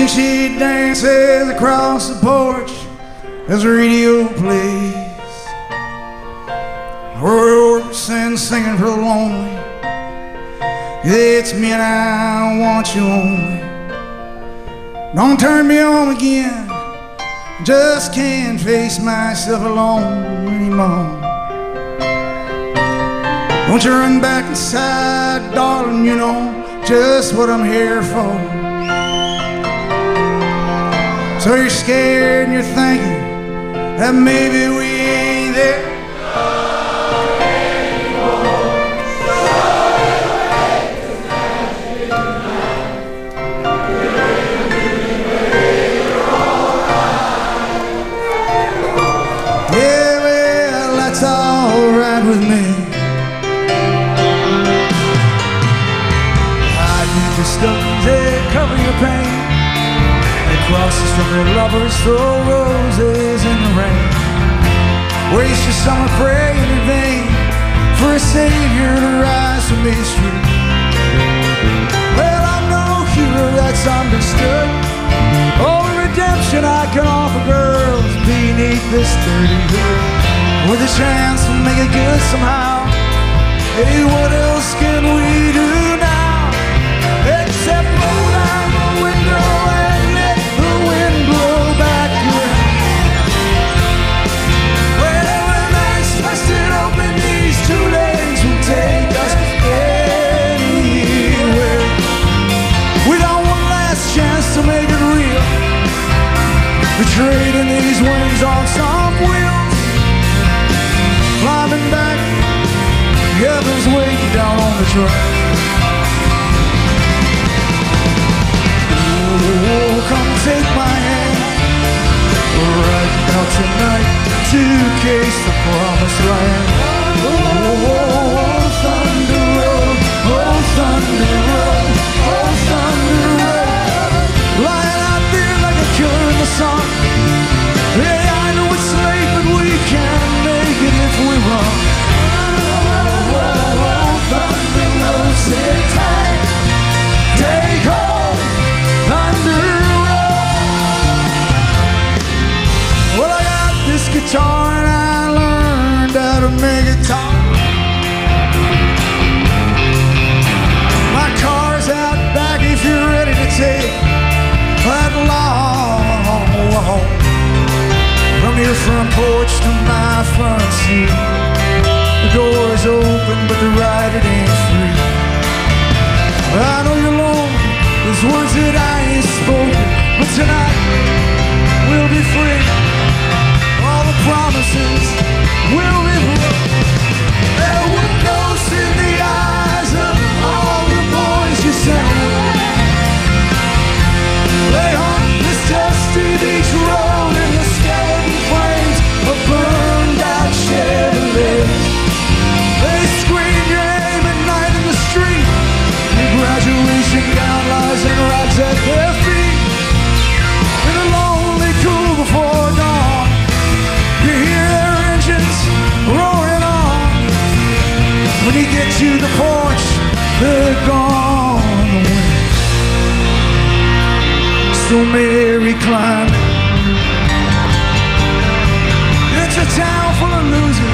she dances across the porch as the radio plays. We're singing for the lonely. It's me and I want you only. Don't turn me on again. Just can't face myself alone anymore. Won't you run back inside, darling? You know just what I'm here for. So you're scared and you're thinking that maybe we ain't there. Yeah, well, that's all right with me. Hide beneath the stones that cover your pain. Crosses from your lovers, throw roses in the rain. Waste your summer praying in vain for a savior to rise from history. Well, I'm no hero that's understood. All the redemption I can offer girls beneath this dirty hood. With a chance to make it good somehow. Hey, what else can we do now? Except roll down the window and let the wind blow back your hair. Well, when life's busted open, these two legs will take us anywhere. Without one last chance to make it real, we're trading these wings on some wheels. Climbing back, heaven's waiting down on the track. Oh, come take my hand right now tonight to case the promised land. Oh, thunder road, oh, thunder road, oh, thunder road. Lying out there like a killer in the sun. Hey, I know it's late, but we can make it if we run. Oh, thunder road, sit tight, take hold, thunder road. Well, I got this guitar and I learned how to make it talk. My car's out back if you're ready to take that long walk from your front porch to my front seat. The door's open, but the ride it ain't free. I know you're lonely, there's words that I ain't spoken, but tonight we'll be free. All the promises will be broken. There were ghosts in the eyes of all the boys you sent away. They haunt this dusty beach road in the skeleton flames of burned out Chevrolets. They scream your name at night in the street. Your graduation gown lies in rags at their feet. In the lonely cool before dawn, you hear their engines roaring on. When you get to the porch, they're gone away. So Mary climbed. It's a town full of losers.